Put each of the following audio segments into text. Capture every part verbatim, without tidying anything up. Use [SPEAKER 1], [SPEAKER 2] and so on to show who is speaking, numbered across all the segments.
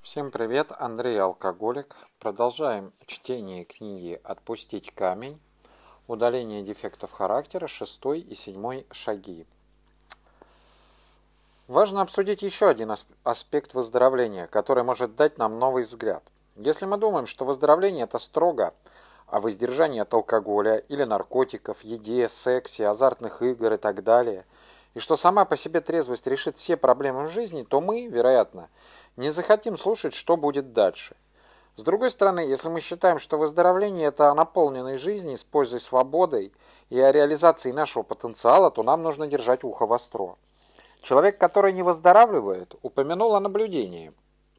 [SPEAKER 1] Всем привет, Андрей Алкоголик. Продолжаем чтение книги «Отпустить камень. Удаление дефектов характера. Шестой и седьмой шаги». Важно обсудить еще один аспект выздоровления, который может дать нам новый взгляд. Если мы думаем, что выздоровление – это строго о воздержании от алкоголя или наркотиков, еде, сексе, азартных игр и так далее, и что сама по себе трезвость решит все проблемы в жизни, то мы, вероятно, не захотим слушать, что будет дальше. С другой стороны, если мы считаем, что выздоровление – это о наполненной жизни с пользой, свободой и о реализации нашего потенциала, то нам нужно держать ухо востро. Человек, который не выздоравливает, упомянул о наблюдении,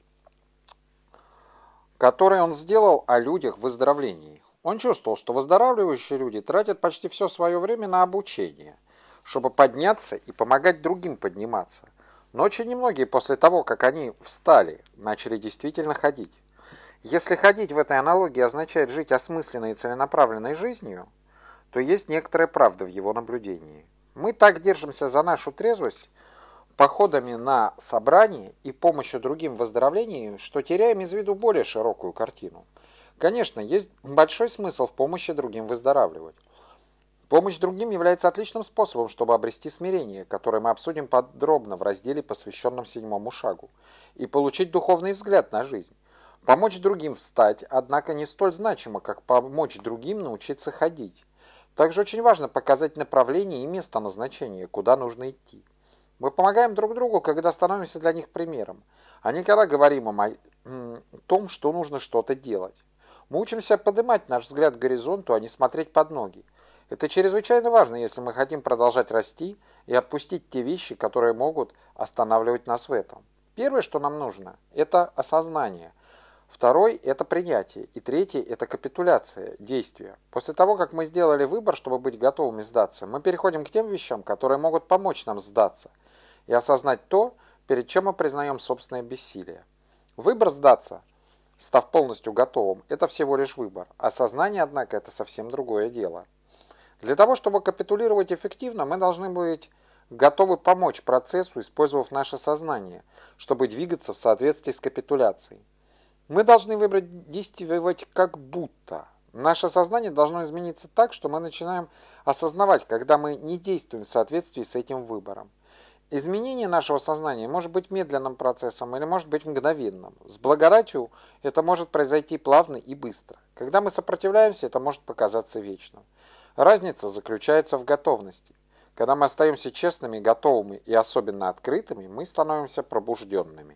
[SPEAKER 1] которое он сделал о людях в выздоровлении. Он чувствовал, что выздоравливающие люди тратят почти все свое время на обучение, чтобы подняться и помогать другим подниматься. Но очень немногие после того, как они встали, начали действительно ходить. Если ходить в этой аналогии означает жить осмысленной и целенаправленной жизнью, то есть некоторая правда в его наблюдении. Мы так держимся за нашу трезвость походами на собрания и помощью другим в выздоровлении, что теряем из виду более широкую картину. Конечно, есть большой смысл в помощи другим выздоравливать. Помощь другим является отличным способом, чтобы обрести смирение, которое мы обсудим подробно в разделе, посвященном седьмому шагу, и получить духовный взгляд на жизнь. Помочь другим встать, однако, не столь значимо, как помочь другим научиться ходить. Также очень важно показать направление и место назначения, куда нужно идти. Мы помогаем друг другу, когда становимся для них примером, а не когда говорим им о том, что нужно что-то делать. Мы учимся поднимать наш взгляд к горизонту, а не смотреть под ноги. Это чрезвычайно важно, если мы хотим продолжать расти и отпустить те вещи, которые могут останавливать нас в этом. Первое, что нам нужно, это осознание. Второй – это принятие. И третий – это капитуляция, действия. После того, как мы сделали выбор, чтобы быть готовыми сдаться, мы переходим к тем вещам, которые могут помочь нам сдаться и осознать то, перед чем мы признаем собственное бессилие. Выбор сдаться, став полностью готовым, это всего лишь выбор. Осознание, однако, это совсем другое дело. Для того, чтобы капитулировать эффективно, мы должны быть готовы помочь процессу, использовав наше сознание, чтобы двигаться в соответствии с капитуляцией. Мы должны выбрать действовать как будто. Наше сознание должно измениться так, что мы начинаем осознавать, когда мы не действуем в соответствии с этим выбором. Изменение нашего сознания может быть медленным процессом или может быть мгновенным. С благодатью это может произойти плавно и быстро. Когда мы сопротивляемся, это может показаться вечным. Разница заключается в готовности. Когда мы остаемся честными, готовыми и особенно открытыми, мы становимся пробужденными.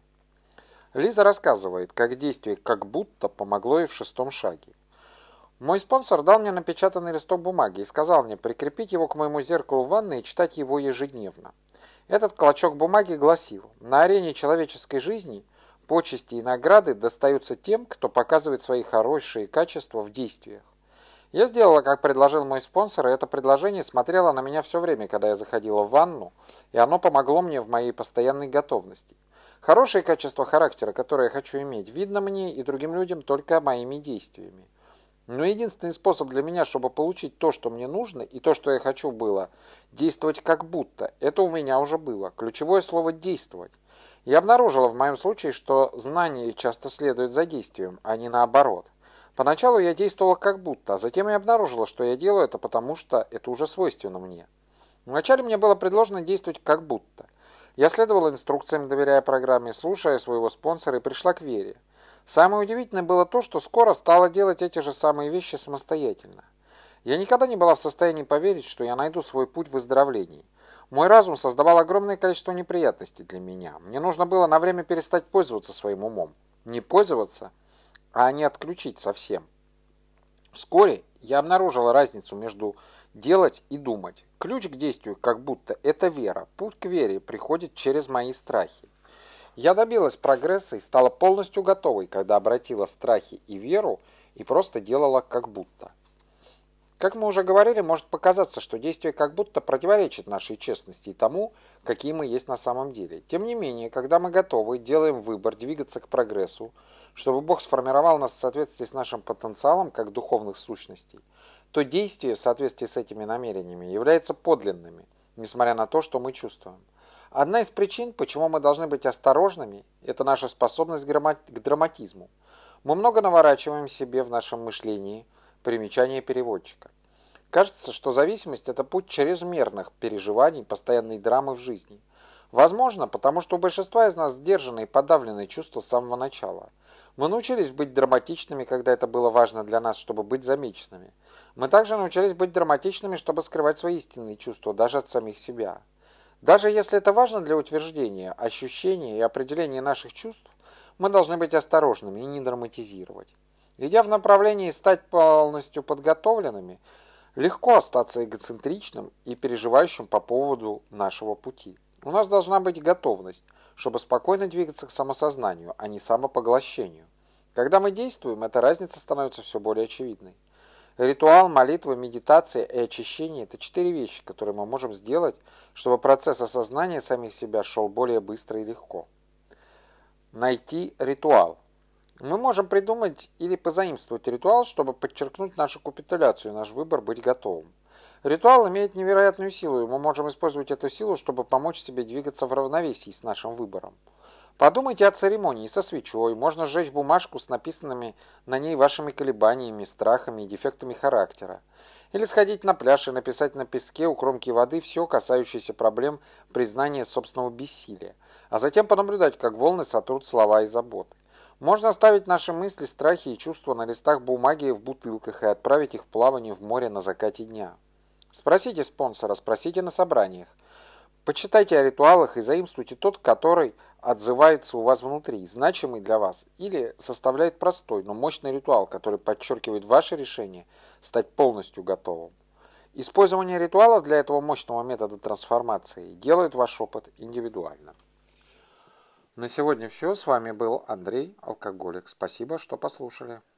[SPEAKER 1] Лиза рассказывает, как действие «как будто» помогло ей в шестом шаге. Мой спонсор дал мне напечатанный листок бумаги и сказал мне прикрепить его к моему зеркалу в ванной и читать его ежедневно. Этот клочок бумаги гласил: на арене человеческой жизни почести и награды достаются тем, кто показывает свои хорошие качества в действиях. Я сделала, как предложил мой спонсор, и это предложение смотрело на меня все время, когда я заходила в ванну, и оно помогло мне в моей постоянной готовности. Хорошие качества характера, которые я хочу иметь, видно мне и другим людям только моими действиями. Но единственный способ для меня, чтобы получить то, что мне нужно, и то, что я хочу, было действовать как будто. Это у меня уже было. Ключевое слово «действовать». Я обнаружила в моем случае, что знание часто следует за действием, а не наоборот. Поначалу я действовала как будто, а затем я обнаружила, что я делаю это потому, что это уже свойственно мне. Вначале мне было предложено действовать как будто. Я следовала инструкциям, доверяя программе, слушая своего спонсора, и пришла к вере. Самое удивительное было то, что скоро стала делать эти же самые вещи самостоятельно. Я никогда не была в состоянии поверить, что я найду свой путь в выздоровлении. Мой разум создавал огромное количество неприятностей для меня. Мне нужно было на время перестать пользоваться своим умом. Не пользоваться, а не отключить совсем. Вскоре я обнаружила разницу между делать и думать. Ключ к действию как будто это вера. Путь к вере приходит через мои страхи. Я добилась прогресса и стала полностью готовой, когда обратила страхи и веру и просто делала как будто. Как мы уже говорили, может показаться, что действие как будто противоречит нашей честности и тому, какие мы есть на самом деле. Тем не менее, когда мы готовы, делаем выбор двигаться к прогрессу, чтобы Бог сформировал нас в соответствии с нашим потенциалом как духовных сущностей, то действие в соответствии с этими намерениями является подлинными, несмотря на то, что мы чувствуем. Одна из причин, почему мы должны быть осторожными, это наша способность к драматизму. Мы много наворачиваем себе в нашем мышлении примечания переводчика. Кажется, что зависимость – это путь чрезмерных переживаний, постоянной драмы в жизни. Возможно, потому что у большинства из нас сдержанные и подавленные чувства с самого начала. Мы научились быть драматичными, когда это было важно для нас, чтобы быть замеченными. Мы также научились быть драматичными, чтобы скрывать свои истинные чувства, даже от самих себя. Даже если это важно для утверждения, ощущения и определения наших чувств, мы должны быть осторожными и не драматизировать. Идя в направлении стать полностью подготовленными, легко остаться эгоцентричным и переживающим по поводу нашего пути. У нас должна быть готовность, чтобы спокойно двигаться к самосознанию, а не самопоглощению. Когда мы действуем, эта разница становится все более очевидной. Ритуал, молитва, медитация и очищение – это четыре вещи, которые мы можем сделать, чтобы процесс осознания самих себя шел более быстро и легко. Найти ритуал. Мы можем придумать или позаимствовать ритуал, чтобы подчеркнуть нашу капитуляцию и наш выбор быть готовым. Ритуал имеет невероятную силу, и мы можем использовать эту силу, чтобы помочь себе двигаться в равновесии с нашим выбором. Подумайте о церемонии со свечой, можно сжечь бумажку с написанными на ней вашими колебаниями, страхами и дефектами характера. Или сходить на пляж и написать на песке у кромки воды все, касающееся проблем признания собственного бессилия, а затем понаблюдать, как волны сотрут слова и заботы. Можно оставить наши мысли, страхи и чувства на листах бумаги в бутылках и отправить их в плавание в море на закате дня. Спросите спонсора, спросите на собраниях. Почитайте о ритуалах и заимствуйте тот, который отзывается у вас внутри, значимый для вас, или составляет простой, но мощный ритуал, который подчеркивает ваше решение стать полностью готовым. Использование ритуалов для этого мощного метода трансформации делает ваш опыт индивидуальным. На сегодня все. С вами был Андрей, алкоголик. Спасибо, что послушали.